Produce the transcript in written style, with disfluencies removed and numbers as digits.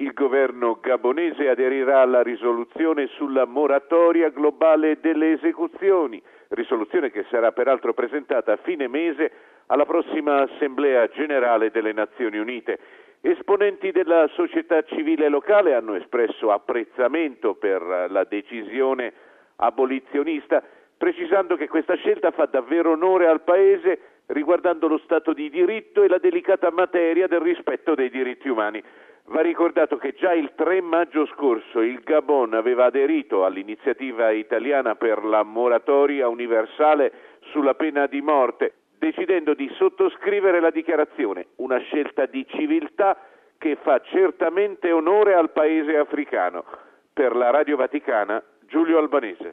Il governo gabonese aderirà alla risoluzione sulla moratoria globale delle esecuzioni, risoluzione che sarà peraltro presentata a fine mese alla prossima Assemblea Generale delle Nazioni Unite. Esponenti della società civile locale hanno espresso apprezzamento per la decisione abolizionista, precisando che questa scelta fa davvero onore al Paese riguardando lo Stato di diritto e la delicata materia del rispetto dei diritti umani. Va ricordato che già il 3 maggio scorso il Gabon aveva aderito all'iniziativa italiana per la moratoria universale sulla pena di morte, decidendo di sottoscrivere la dichiarazione, una scelta di civiltà che fa certamente onore al paese africano. Per la Radio Vaticana, Giulio Albanese.